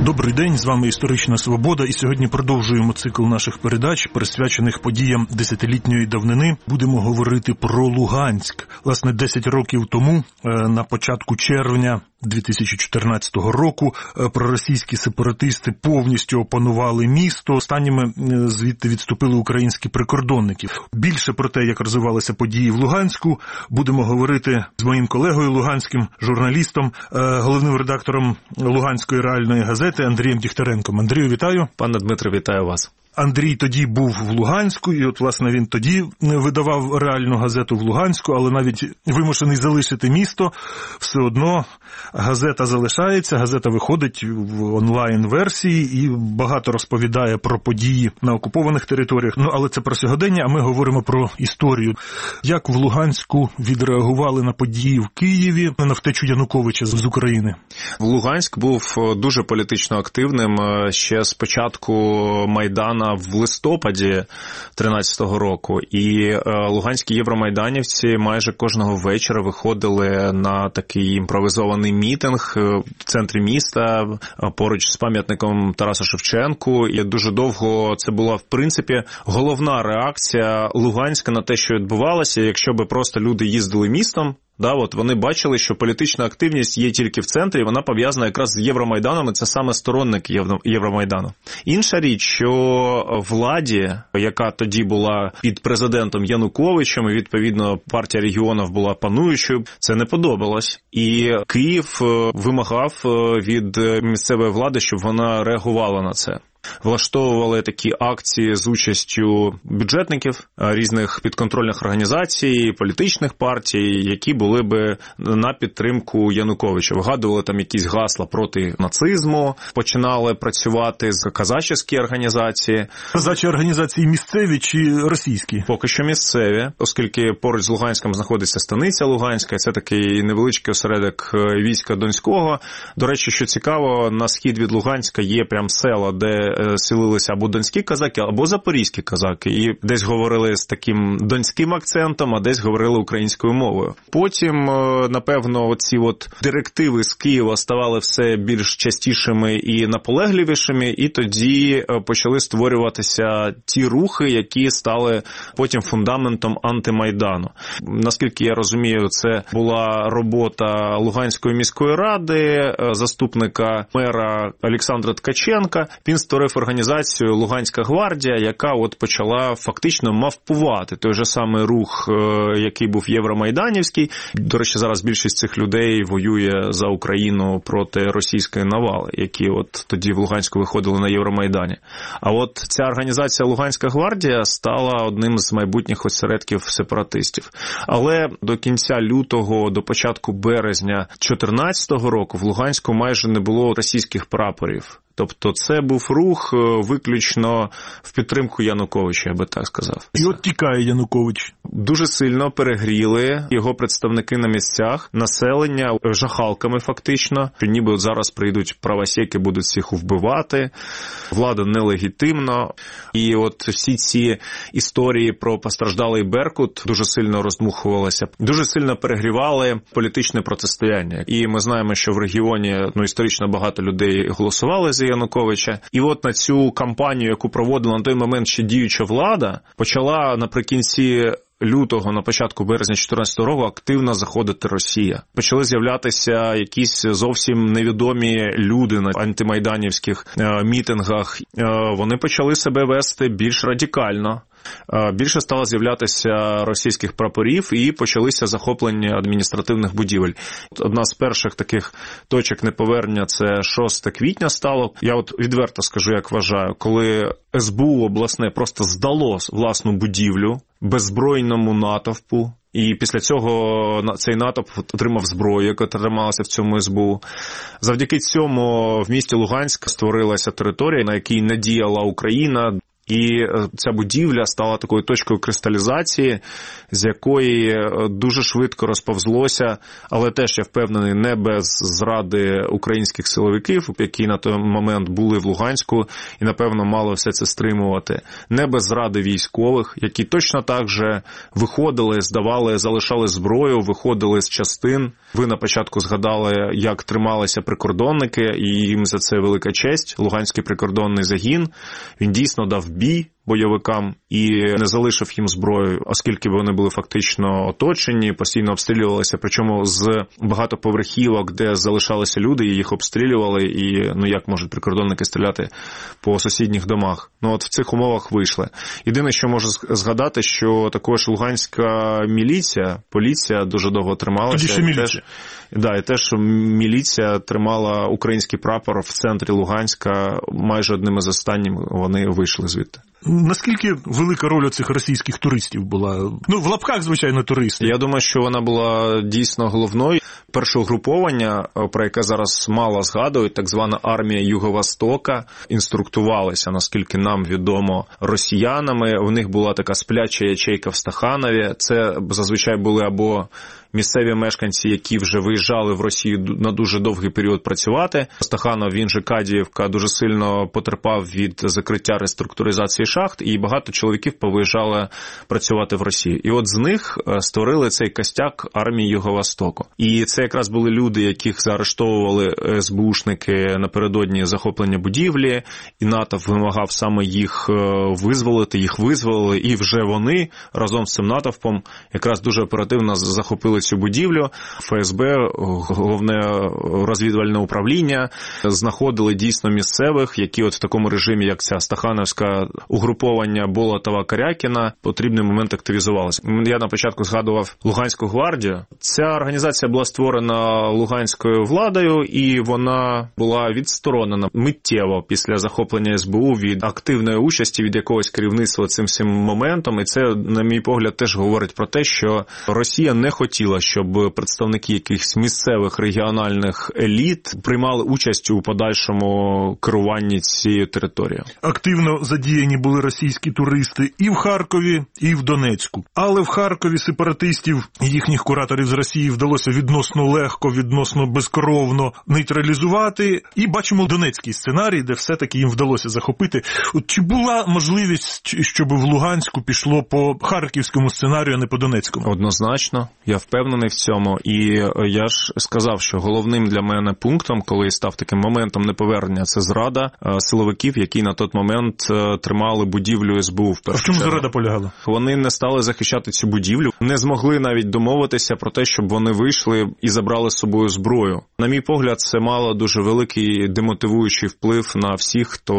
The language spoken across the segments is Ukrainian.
Добрий день, з вами «Історична Свобода», і сьогодні продовжуємо цикл наших передач, присвячених подіям десятилітньої давнини. Будемо говорити про Луганськ. Власне, 10 років тому, на початку червня 2014 року, проросійські сепаратисти повністю опанували місто. Останніми звідти відступили українські прикордонники. Більше про те, як розвивалися події в Луганську, будемо говорити з моїм колегою луганським журналістом, головним редактором Луганської реальної газети Андрієм Дігтяренком. Андрію, вітаю. Пане Дмитро, вітаю вас. Андрій тоді був в Луганську, і от, власне, він тоді видавав реальну газету в Луганську, але навіть вимушений залишити місто, все одно газета залишається, газета виходить в онлайн-версії і багато розповідає про події на окупованих територіях. Але це про сьогодення, а ми говоримо про історію. Як в Луганську відреагували на події в Києві, на втечу Януковича з України? Луганськ був дуже політично активним ще з початку Майдану в листопаді 13-го року. І луганські євромайданівці майже кожного вечора виходили на такий імпровізований мітинг в центрі міста, поруч з пам'ятником Тарасу Шевченку. І дуже довго це була, в принципі, головна реакція Луганська на те, що відбувалося. Якщо би просто люди їздили містом, вони бачили, що політична активність є тільки в центрі, і вона пов'язана якраз з Євромайданом, і це саме сторонники Євромайдану. Інша річ, що владі, яка тоді була під президентом Януковичем, і, відповідно, партія регіонів була пануючою, це не подобалось. І Київ вимагав від місцевої влади, щоб вона реагувала на це. Влаштовували такі акції з участю бюджетників, різних підконтрольних організацій, політичних партій, які були би на підтримку Януковича. Вигадували там якісь гасла проти нацизму, починали працювати з казачівські організації. Казачі організації місцеві чи російські? Поки що місцеві, оскільки поруч з Луганськом знаходиться станиця Луганська, це такий невеличкий осередок війська Донського. До речі, що цікаво, на схід від Луганська є прям села, де селилися або донські казаки, або запорізькі казаки. І десь говорили з таким донським акцентом, а десь говорили українською мовою. Потім, напевно, оці директиви з Києва ставали все більш частішими і наполегливішими, і тоді почали створюватися ті рухи, які стали потім фундаментом антимайдану. Наскільки я розумію, це була робота Луганської міської ради, заступника мера Олександра Ткаченка. Він створив організацію «Луганська гвардія», яка почала фактично мавпувати той же самий рух, який був євромайданівський. До речі, зараз більшість цих людей воює за Україну проти російської навали, які тоді в Луганську виходили на Євромайдані. А ця організація «Луганська гвардія» стала одним з майбутніх осередків сепаратистів. Але до кінця лютого, до початку березня 2014 року в Луганську майже не було російських прапорів. Тобто це був рух виключно в підтримку Януковича, я би так сказав. І тікає Янукович. Дуже сильно перегріли його представники на місцях, населення жахалками фактично, що ніби зараз прийдуть правосеки, будуть всіх вбивати, влада нелегітимна. І всі ці історії про постраждалий Беркут дуже сильно роздмухувалися, дуже сильно перегрівали політичне протистояння. І ми знаємо, що в регіоні історично багато людей голосували за Януковича. І на цю кампанію, яку проводила на той момент ще діюча влада, почала наприкінці лютого, на початку березня 2014 року активно заходити Росія. Почали з'являтися якісь зовсім невідомі люди на антимайданівських мітингах. Вони почали себе вести більш радикально. Більше стало з'являтися російських прапорів і почалися захоплення адміністративних будівель. Одна з перших таких точок неповернення – це 6 квітня стало. Я відверто скажу, як вважаю, коли СБУ обласне просто здало власну будівлю беззбройному натовпу, і після цього цей натовп отримав зброю, яка трималася в цьому СБУ. Завдяки цьому в місті Луганськ створилася територія, на якій не діяла Україна. І ця будівля стала такою точкою кристалізації, з якої дуже швидко розповзлося, але теж, я впевнений, не без зради українських силовиків, які на той момент були в Луганську і, напевно, мало все це стримувати. Не без зради військових, які точно так же виходили, здавали, залишали зброю, виходили з частин. Ви на початку згадали, як трималися прикордонники, і їм за це велика честь. Луганський прикордонний загін, він дійсно дав бій бойовикам і не залишив їм зброю, оскільки вони були фактично оточені, постійно обстрілювалися, причому з багатоповерхівок, де залишалися люди, і їх обстрілювали, і як можуть прикордонники стріляти по сусідніх домах. От в цих умовах вийшли. Єдине, що можу згадати, що також луганська міліція, поліція дуже довго трималася. Тоді ще міліція. І теж міліція тримала український прапор в центрі Луганська, майже одним із останніх вони вийшли звідти. Наскільки велика роль оцих російських туристів була? В лапках, звичайно, туристи. Я думаю, що вона була дійсно головною. Перше угруповання, про яке зараз мало згадують, так звана армія Юго-Востока, інструктувалася, наскільки нам відомо, росіянами. У них була така спляча ячейка в Стаханові. Це зазвичай були або місцеві мешканці, які вже виїжджали в Росію на дуже довгий період працювати. Стаханов, він же Кадіївка, дуже сильно потерпав від закриття реструктуризації шахт, і багато чоловіків повиїжджали працювати в Росію. І от з них створили цей костяк армії Юго-Востоку. І це якраз були люди, яких заарештовували СБУшники напередодні захоплення будівлі, і натовп вимагав саме їх визволити, їх визволили, і вже вони разом з цим натовпом якраз дуже оперативно захопили цю будівлю. ФСБ, головне розвідувальне управління, знаходили дійсно місцевих, які от в такому режимі, як ця стахановська угруповання Болотова, Карякіна, потрібний момент активізувалися. Я на початку згадував Луганську гвардію. Ця організація була створена луганською владою, і вона була відсторонена миттєво після захоплення СБУ від активної участі, від якогось керівництва цим всім моментом. І це, на мій погляд, теж говорить про те, що Росія не хотіла, щоб представники якихось місцевих регіональних еліт приймали участь у подальшому керуванні цією територією. Активно задіяні були російські туристи і в Харкові, і в Донецьку. Але в Харкові сепаратистів і їхніх кураторів з Росії вдалося відносно легко, відносно безкровно нейтралізувати. І бачимо донецький сценарій, де все-таки їм вдалося захопити. От чи була можливість, щоб в Луганську пішло по харківському сценарію, а не по донецькому? Однозначно. Я впевнений в цьому. І я ж сказав, що головним для мене пунктом, коли став таким моментом неповернення, це зрада силовиків, які на той момент тримали будівлю СБУ. А в чому зрада полягала? Вони не стали захищати цю будівлю, не змогли навіть домовитися про те, щоб вони вийшли і забрали з собою зброю. На мій погляд, це мало дуже великий демотивуючий вплив на всіх, хто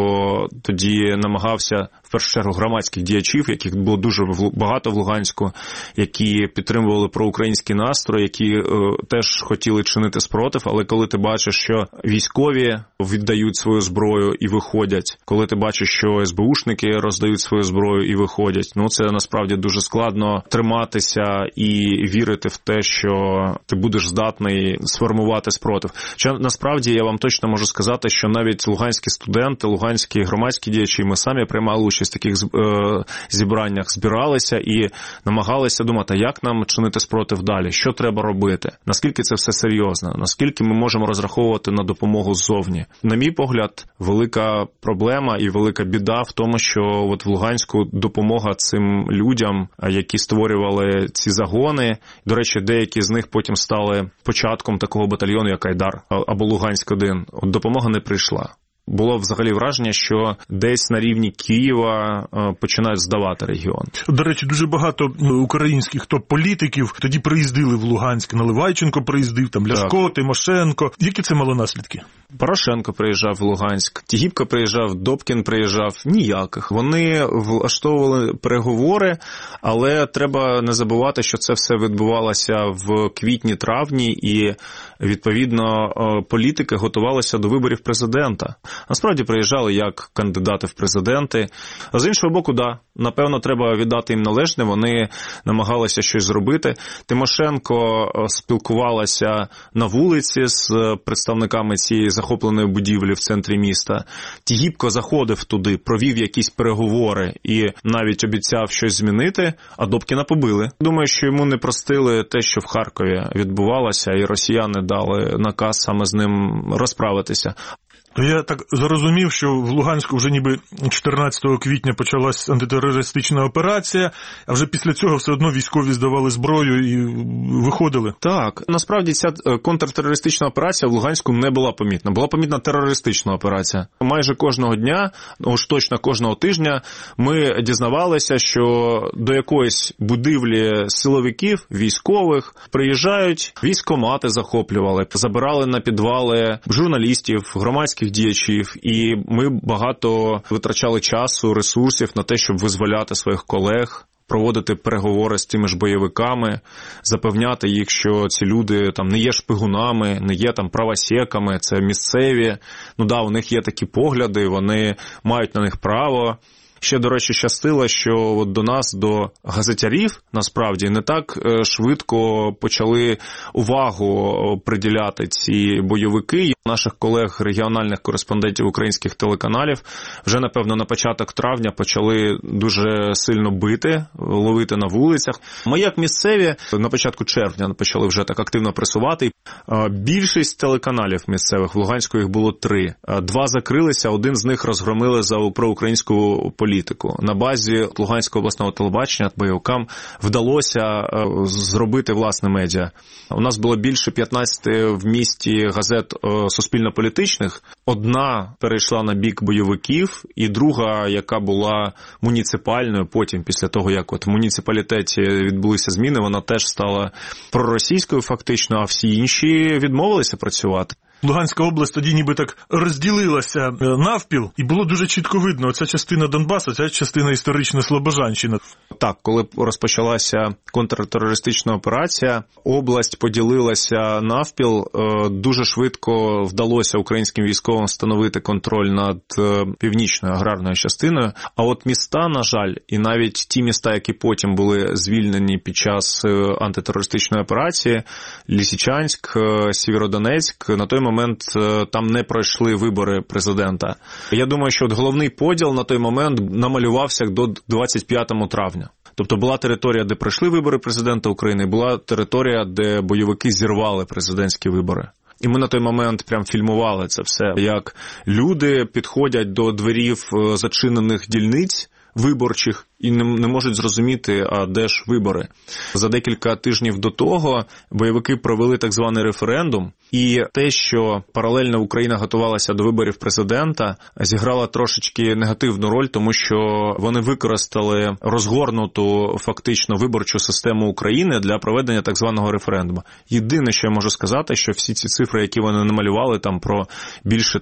тоді намагався, в першу чергу, громадських діячів, яких було дуже багато в Луганську, які підтримували проукраїнські настрої, які теж хотіли чинити спротив, але коли ти бачиш, що військові віддають свою зброю і виходять, коли ти бачиш, що СБУшники роздають свою зброю і виходять, це насправді дуже складно триматися і вірити в те, що ти будеш здатний сформувати спротив. Насправді, я вам точно можу сказати, що навіть луганські студенти, луганські громадські діячі, ми самі приймали участь в таких зібраннях, збиралися і намагалися думати, як нам чинити спротив далі, що треба робити, наскільки це все серйозно, наскільки ми можемо розраховувати на допомогу ззовні. На мій погляд, велика проблема і велика біда в тому, що от в Луганську допомога цим людям, які створювали ці загони, до речі, деякі з них потім стали початком такого батальйону, як Айдар або Луганськ-1, допомога не прийшла. Було взагалі враження, що десь на рівні Києва починають здавати регіон. До речі, дуже багато українських топ-політиків тоді приїздили в Луганськ. Наливайченко приїздив, там Ляшко, Тимошенко. Які це мало наслідки? Порошенко приїжджав в Луганськ, Тігіпко приїжджав, Добкін приїжджав. Ніяких. Вони влаштовували переговори, але треба не забувати, що це все відбувалося в квітні-травні, і, відповідно, політики готувалися до виборів президента. Насправді приїжджали як кандидати в президенти. А з іншого боку, напевно, треба віддати їм належне, вони намагалися щось зробити. Тимошенко спілкувалася на вулиці з представниками цієї захопленої будівлі в центрі міста. Тігіпко заходив туди, провів якісь переговори і навіть обіцяв щось змінити, а Добкіна побили. Думаю, що йому не простили те, що в Харкові відбувалося, і росіяни дали наказ саме з ним розправитися. То я так зрозумів, що в Луганську вже ніби 14 квітня почалась антитерористична операція, а вже після цього все одно військові здавали зброю і виходили. Так, насправді ця контртерористична операція в Луганську не була помітна. Була помітна терористична операція. Майже кожного дня, уж точно кожного тижня, ми дізнавалися, що до якоїсь будівлі силовиків, військових, приїжджають, військкомати захоплювали, забирали на підвали журналістів, громадських діячів, і ми багато витрачали часу, ресурсів на те, щоб визволяти своїх колег, проводити переговори з тими ж бойовиками, запевняти їх, що ці люди там не є шпигунами, не є там правосеками, це місцеві. У них є такі погляди, вони мають на них право. Ще, до речі, щастило, що от до нас, до газетярів, насправді, не так швидко почали увагу приділяти ці бойовики. Наших колег, регіональних кореспондентів українських телеканалів, вже, напевно, на початок травня почали дуже сильно бити, ловити на вулицях. Ми, як місцеві, на початку червня почали вже так активно пресувати. Більшість телеканалів місцевих, в Луганську їх було 3. 2 закрилися, один з них розгромили за проукраїнську політику. На базі Луганського обласного телебачення бойовикам вдалося зробити власне медіа. У нас було більше 15 в місті газет суспільно-політичних. Одна перейшла на бік бойовиків, і друга, яка була муніципальною, потім, після того, як в муніципалітеті відбулися зміни, вона теж стала проросійською фактично, а всі інші відмовилися працювати. Луганська область тоді ніби так розділилася навпіл, і було дуже чітко видно, оця частина Донбасу, ця частина історична Слобожанщина. Так, коли розпочалася контртерористична операція, область поділилася навпіл, дуже швидко вдалося українським військовим встановити контроль над північною аграрною частиною, а от міста, на жаль, і навіть ті міста, які потім були звільнені під час антитерористичної операції, Лисичанськ, Сєвєродонецьк, на той момент там не пройшли вибори президента. Я думаю, що от головний поділ на той момент намалювався до 25 травня. Тобто була територія, де пройшли вибори президента України, була територія, де бойовики зірвали президентські вибори. І ми на той момент прям фільмували це все, як люди підходять до дверів зачинених дільниць виборчих і не можуть зрозуміти, а де ж вибори. За декілька тижнів до того бойовики провели так званий референдум, і те, що паралельно Україна готувалася до виборів президента, зіграла трошечки негативну роль, тому що вони використали розгорнуту фактично виборчу систему України для проведення так званого референдуму. Єдине, що я можу сказати, що всі ці цифри, які вони намалювали, там про більше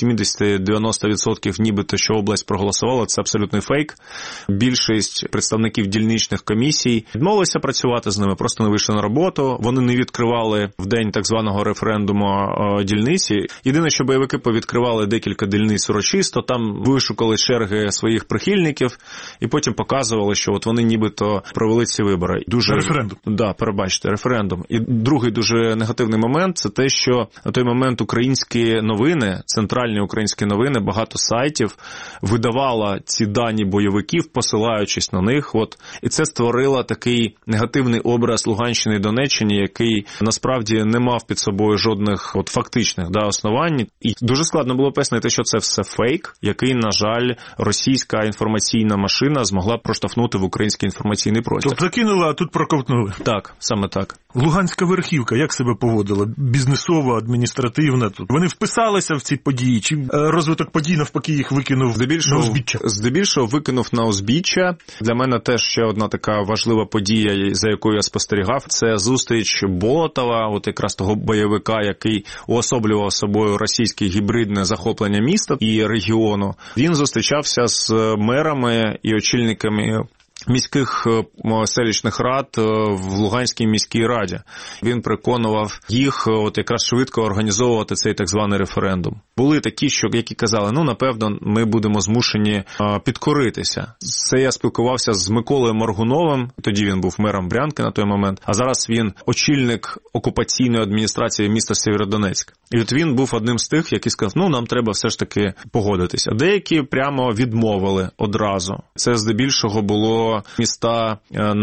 80-90% нібито, що область проголосувала, це абсолютний фейк. Більшість представників дільничних комісій відмовилися працювати з ними, просто не вийшли на роботу, вони не відкривали в день так званого референдуму дільниці. Єдине, що бойовики повідкривали декілька дільниць урочисто, там вишукали черги своїх прихильників і потім показували, що от вони нібито провели ці вибори. Референдум. Да, перебачте, референдум. І другий дуже негативний момент – це те, що на той момент українські новини, центральні українські новини, багато сайтів видавала ці дані бойовиків, посилаючись на них. І це створило такий негативний образ Луганщини і Донеччини, який насправді не мав під собою жодних фактичних основань. І дуже складно було пояснити, що це все фейк, який, на жаль, російська інформаційна машина змогла проштовхнути в український інформаційний простір. Тобто закинули, а тут проковтнули. Так, саме так. Луганська верхівка як себе поводила? Бізнесова, адміністративна? Вони вписалися в ці події? Чи розвиток подій навпаки їх викинув на узбіччя? Здебільшого викинув на узбіччя. Для мене теж ще одна така важлива подія, за якою я спостерігав, це зустріч Болотова, якраз того бойовика, який уособлював собою російське гібридне захоплення міста і регіону. Він зустрічався з мерами і очільниками міських селищних рад в Луганській міській раді. Він переконував їх от якраз швидко організовувати цей так званий референдум. Були такі, які казали, напевно, ми будемо змушені підкоритися. Це я спілкувався з Миколою Моргуновим, тоді він був мером Брянки на той момент, а зараз він очільник окупаційної адміністрації міста Сєвєродонецьк. І от він був одним з тих, який сказав, нам треба все ж таки погодитися. Деякі прямо відмовили одразу. Це здебільшого було міста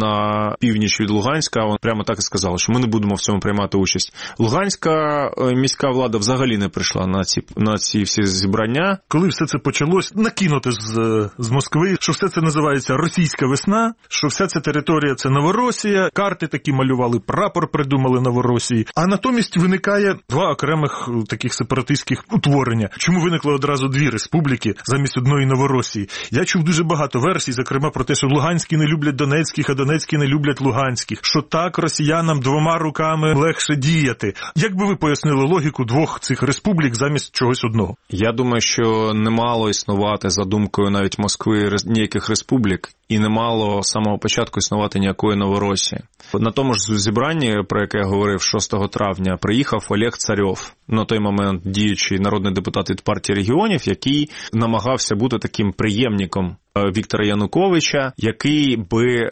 на північ від Луганська, вони прямо так і сказали, що ми не будемо в цьому приймати участь. Луганська міська влада взагалі не прийшла на ці всі зібрання. Коли все це почалось, накинути з Москви, що все це називається російська весна, що вся ця територія – це Новоросія, карти такі малювали, прапор придумали Новоросії, а натомість виникає два окремих таких сепаратистських утворення. Чому виникло одразу дві республіки замість одної Новоросії? Я чув дуже багато версій, зокрема про те, що луганські не люблять донецьких, а донецькі не люблять луганських, що так росіянам двома руками легше діяти. Як би ви пояснили логіку двох цих республік замість чогось одного? Я думаю, що не мало існувати, за думкою навіть Москви, ніяких республік, і не мало з самого початку існувати ніякої Новоросії. На тому ж зібранні, про яке я говорив 6 травня, приїхав Олег Царьов, на той момент діючий народний депутат від партії регіонів, який намагався бути таким преємником Віктора Януковича, який би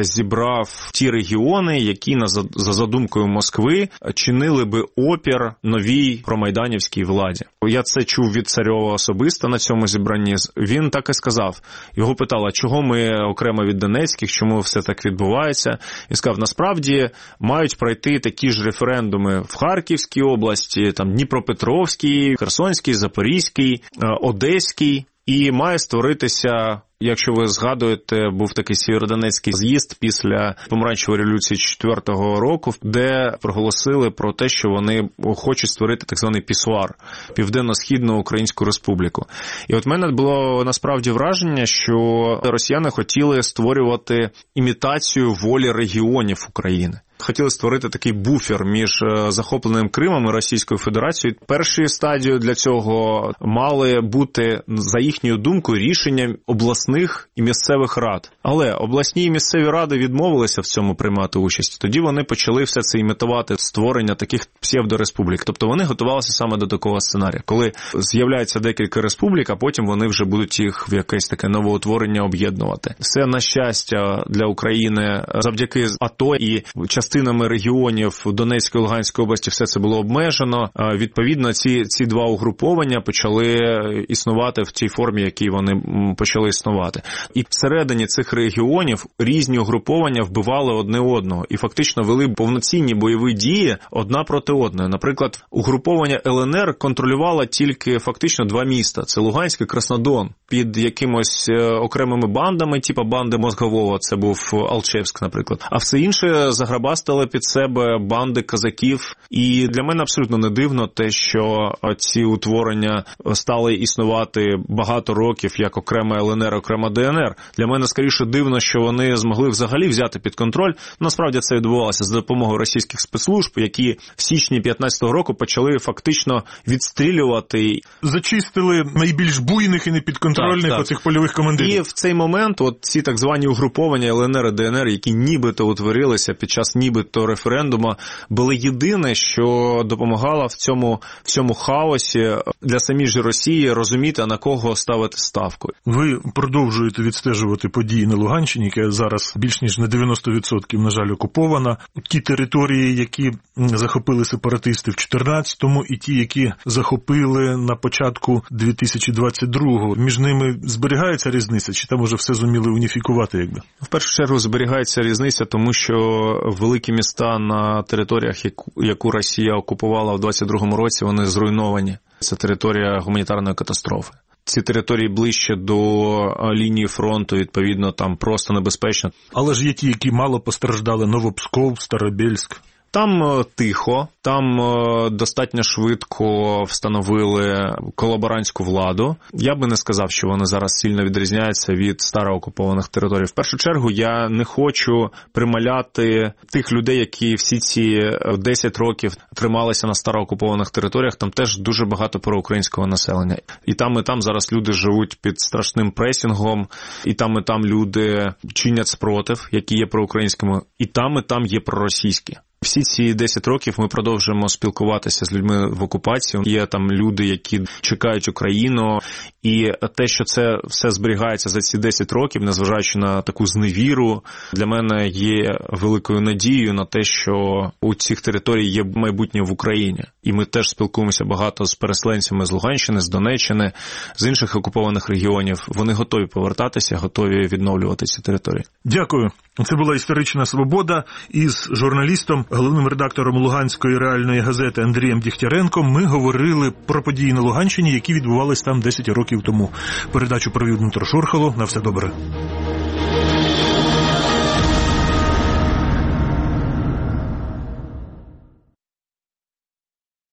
зібрав ті регіони, які за задумкою Москви чинили би опір новій промайданівській владі. Я це чув від Царьова особисто на цьому зібранні. Він так і сказав. Його питали, чого ми окремо від донецьких, чому все так відбувається. І сказав, насправді мають пройти такі ж референдуми в Харківській області, там Дніпропетровській, Херсонській, Запорізькій, Одеській. І має створитися, якщо ви згадуєте, був такий Сєвєродонецький з'їзд після Помаранчевої революції 4-го року, де проголосили про те, що вони хочуть створити так званий пісуар – Південно-Східну Українську Республіку. І от в мене було насправді враження, що росіяни хотіли створювати імітацію волі регіонів України. Хотіли створити такий буфер між захопленим Кримом і Російською Федерацією. Першою стадією для цього мали бути, за їхньою думкою, рішення обласних і місцевих рад. Але обласні і місцеві ради відмовилися в цьому приймати участь. Тоді вони почали все це імітувати, створення таких псевдореспублік. Тобто вони готувалися саме до такого сценарію. Коли з'являється декілька республік, а потім вони вже будуть їх в якесь таке новоутворення об'єднувати. Все, на щастя, для України завдяки АТО і частинами регіонів Донецької і Луганської області все це було обмежено. Відповідно, ці два угруповання почали існувати в тій формі, в якій вони почали існувати. І всередині цих регіонів різні угруповання вбивали одне одного і фактично вели повноцінні бойові дії одна проти одної. Наприклад, угруповання ЛНР контролювало тільки фактично два міста. Це Луганськ і Краснодон. Під якимось окремими бандами, типу банди Мозгового, це був Алчевськ, наприклад. А все інше заграбастали під себе банди козаків. І для мене абсолютно не дивно те, що ці утворення стали існувати багато років, як окрема ЛНР, окрема ДНР. Для мене скоріше дивно, що вони змогли взагалі взяти під контроль. Насправді це відбувалося за допомогою російських спецслужб, які в січні 15-го року почали фактично відстрілювати. Зачистили найбільш буйних і непідконтрольних оцих польових командирів. І в цей момент от ці так звані угруповання ЛНР і ДНР, які нібито утворилися під час нібито референдуму, були єдине, що допомагало в цьому хаосі для самій ж Росії розуміти, на кого ставити ставку. Ви продовжуєте відстежувати події на Луганщині, яка зараз більш ніж на 90%, на жаль, окупована. Ті території, які захопили сепаратисти в 14-му, і ті, які захопили на початку 2022-го. Між ними зберігається різниця, чи там уже все зуміли уніфікувати, якби? В першу чергу зберігається різниця, тому що великі міста на територіях, яку Росія окупувала в 22-му році, вони зруйновані. Це територія гуманітарної катастрофи. Ці території ближче до лінії фронту, відповідно, там просто небезпечно. Але ж є ті, які мало постраждали: Новопсков, Старобельськ. Там тихо, там достатньо швидко встановили колаборантську владу. Я би не сказав, що вони зараз сильно відрізняються від староокупованих територій. В першу чергу я не хочу прималяти тих людей, які всі ці 10 років трималися на староокупованих територіях. Там теж дуже багато проукраїнського населення. І там зараз люди живуть під страшним пресінгом, і там люди чинять спротив, які є проукраїнськими, і там є проросійські. Всі ці 10 років ми продовжуємо спілкуватися з людьми в окупації. Є там люди, які чекають Україну. І те, що це все зберігається за ці 10 років, незважаючи на таку зневіру, для мене є великою надією на те, що у цих територій є майбутнє в Україні. І ми теж спілкуємося багато з переселенцями з Луганщини, з Донеччини, з інших окупованих регіонів. Вони готові повертатися, готові відновлювати ці території. Дякую. Це була «Історична свобода» із журналістом, головним редактором Луганської реальної газети Андрієм Дігтяренком. Ми говорили про події на Луганщині, які відбувались там 10 років тому. Передачу провів Дмитро Шурхало. На все добре.